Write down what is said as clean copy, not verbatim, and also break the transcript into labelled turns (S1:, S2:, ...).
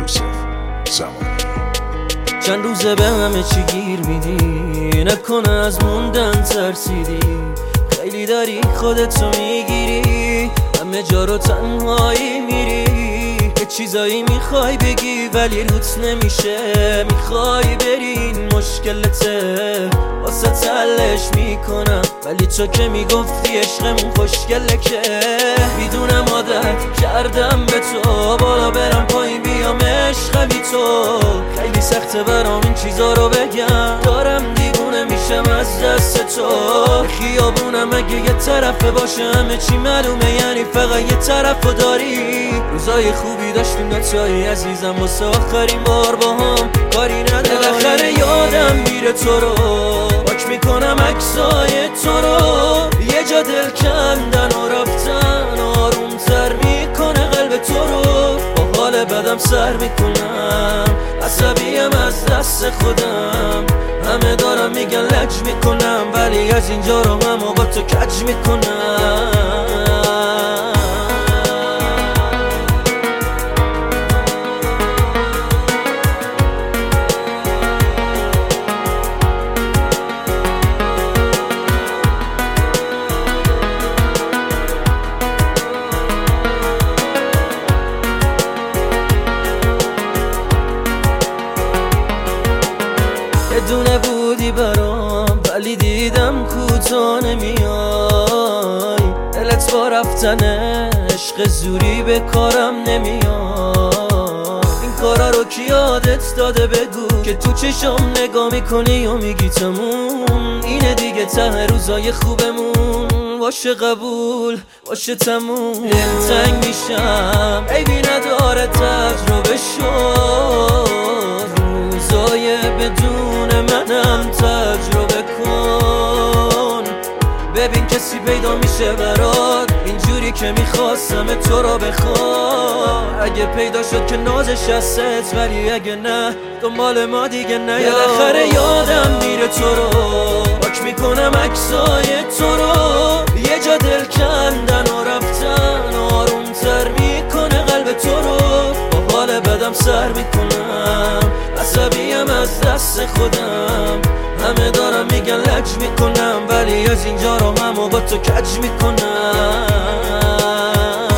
S1: یوسف زمانی.
S2: چند روزه به همه چی گیر میدی، نکنه از موندن ترسیدی، خیلی داری خودتو میگیری، همه جا رو تنهایی میری، یه چیزایی میخوای بگی ولی روت نمیشه، میخوای برین مشکلته واسه تلش میکنم، ولی تو که میگفتی عشقمون خوشگله که میدونم عادت کردم به تو، بالا برم پایین بیام عشق بی تو، خیلی سخته برام این چیزا رو بگم، دارم دیوونه میشم از دست تو، خیابونم اگه یه طرفه باشه همه چی معلومه، یعنی فقط یه طرفو داری، روزای خوبی داشتیم نتایی عزیزم واسه آخرین بار با هم کاری نداری، بالاخره یادم میره تو رو، پاک میکنم عکسای تو رو، یه جا دل کندن و رفتن آرومتر میکنه قلب تو رو، با حال بدم سر میکنم، عصبیم از دست خودم، همه دارم میگن لج میکنم، ولی از اینجا رو هم با تو کج میکنم. یه دونه بودی برام ولی دیدم کوتاه نمیای، دلت با رفتن عشق زوری به کارم نمیای، این کارا رو کی یادت داده بگو که تو چشم نگاه میکنی و میگی تموم، اینه دیگه ته روزای خوبمون، باشه قبول باشه تموم، دلتنگ میشم عیبی نداره تجربه شد، روزای بدون منم تجربه کن، ببین کسی پیدا میشه برات اینجوری که میخواستم تو رو بخوام، اگه پیدا شد که نازش هست، ولی اگه نه دنبال ما دیگه نه، بالاخره یادم میره تو رو، پاک میکنم عکسای تو رو، یه جا دل کندن و رفتن آرومتر میکنه قلب تو رو، با حال بدم سر میکنم، عصبیم از دست خودم، همه دارم میگن لج میکنم، ولی از اینجا رو هم با تو کج میکنم.